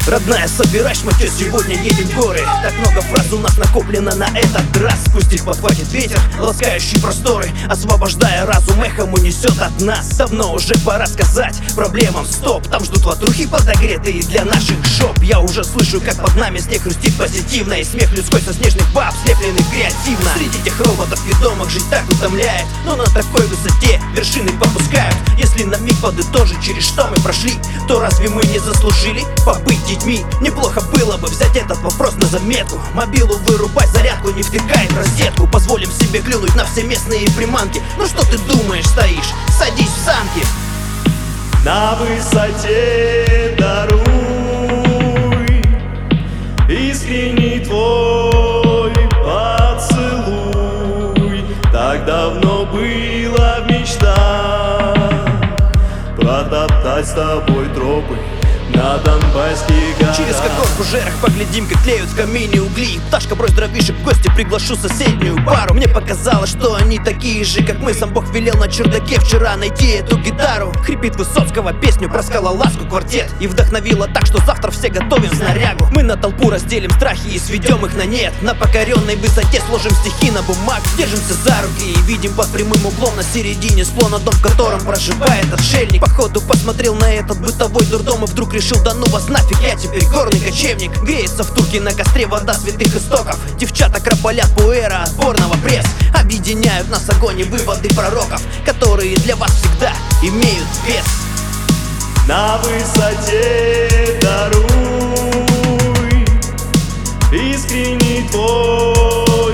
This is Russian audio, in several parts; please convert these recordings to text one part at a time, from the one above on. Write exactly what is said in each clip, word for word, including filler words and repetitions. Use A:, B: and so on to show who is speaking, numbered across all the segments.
A: Родная, собирай шматьё, сегодня едем в горы. Так много фраз у нас накоплено на этот раз. Пусть их подхватит ветер, ласкающий просторы, освобождая разум, эхом унесет от нас. Давно уже пора сказать проблемам стоп. Там ждут ватрухи подогретые для наших жоп. Я уже слышу, как под нами снег хрустит позитивно, и смех людской со снежных баб, слепленных креативно. Среди тех роботов ведомых жить так утомляет, но на такой высоте вершины попускают. Если на миг подытожить, через что мы прошли, то разве мы не заслужили побыть детьми? Неплохо было бы взять этот вопрос на заметку. Мобилу вырубай, зарядку не втыкай в розетку. Позволим себе клюнуть на все местные приманки. Ну что ты думаешь, стоишь? Садись в санки.
B: На высоте даруй искренний твой поцелуй. Так давно было в мечтах протоптать с тобой тропы на Донбасских горах.
A: Через когорку жерах поглядим, как тлеют в камине угли. Пташка, брось дровишек, в гости приглашу соседнюю пару. Мне показалось, что они такие же, как мы. Сам Бог велел на чердаке вчера найти эту гитару. Хрипит Высоцкого песню про скалолазку квартет, и вдохновила так, что завтра все готовим снарягу. Мы на толпу разделим страхи и сведем их на нет. На покоренной высоте сложим стихи на бумаг. Держимся за руки и видим под прямым углом на середине склона дом, в котором проживает отшельник. Походу посмотрел на этот бытовой дурдом и вдруг решил: да ну вас нафиг, я теперь горный кочевник. Греется в турке на костре вода святых истоков. Девчата кропалят пуэра отборного пресс. Объединяют нас огонь и выводы пророков, которые для вас всегда имеют вес.
B: На высоте даруй искренний твой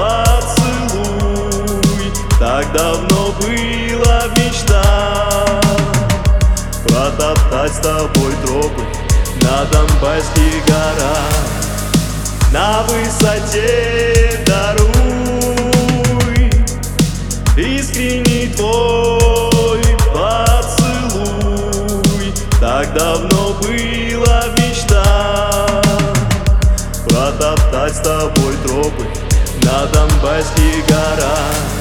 B: поцелуй. Так давно было в мечтах протоптать с тобой тропы на Донбасских горах. На высоте даруй искренний твой поцелуй. Так давно было в мечтах протоптать с тобой тропы на Донбасских горах.